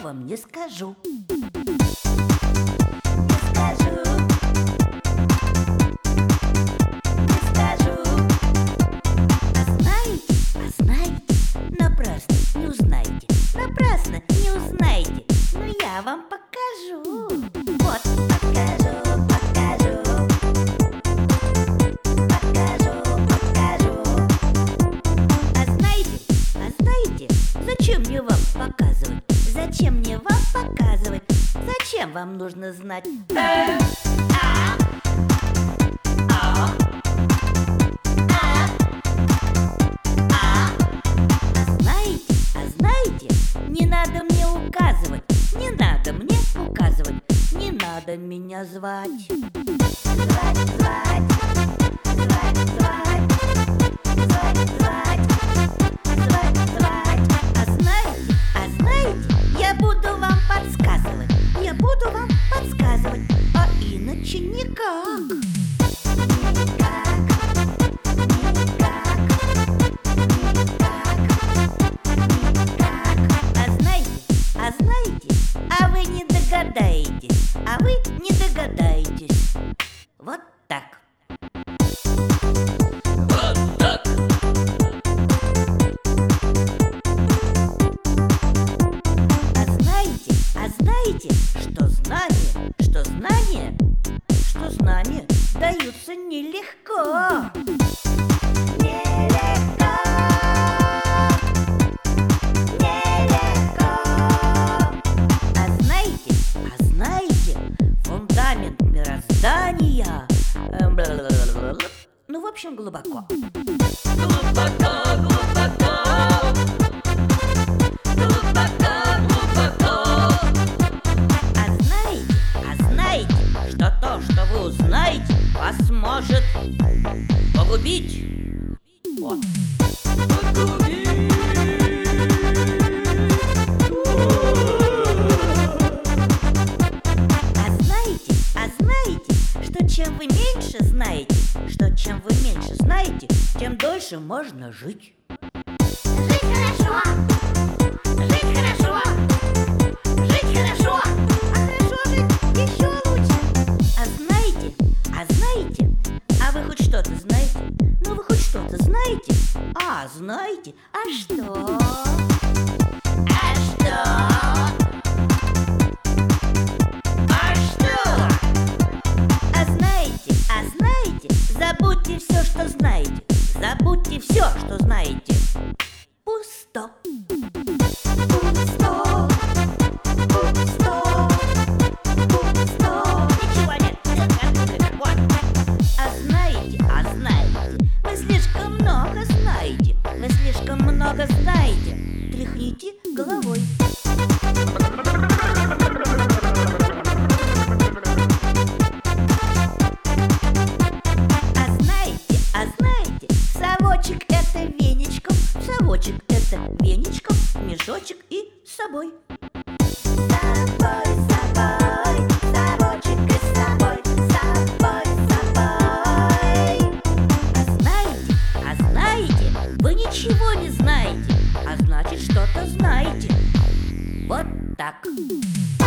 вам не скажу. Напрасно не узнаете, но я вам покажу. Вот покажу. А знаете, зачем мне вам показывать? Зачем мне вам показывать? Зачем вам нужно знать? Не надо мне указывать, не надо мне указывать, не надо меня звать. А знаете, я буду вам подсказывать, а иначе никак. А вы не догадаетесь. Вот так. Вот так. А знаете, что знания даются нелегко. Фундамент мироздания. Ну, в общем, глубоко. А знаете, что то, что вы узнаете, вас может погубить. Вот. Чем вы меньше знаете, тем дольше можно жить. Жить хорошо. А хорошо жить еще лучше. А вы хоть что-то знаете? Ну, вы хоть что-то знаете? Знаете. А что? Забудьте все, что знаете. Забудьте все, что знаете. Пусто. Ничего нет. Вот. А знаете, вы слишком много знаете. Тряхните головой. Совочек это веничком, мешочек и с собой. Совочек и с собой. А знаете, вы ничего не знаете, а значит, что-то знаете. Вот так.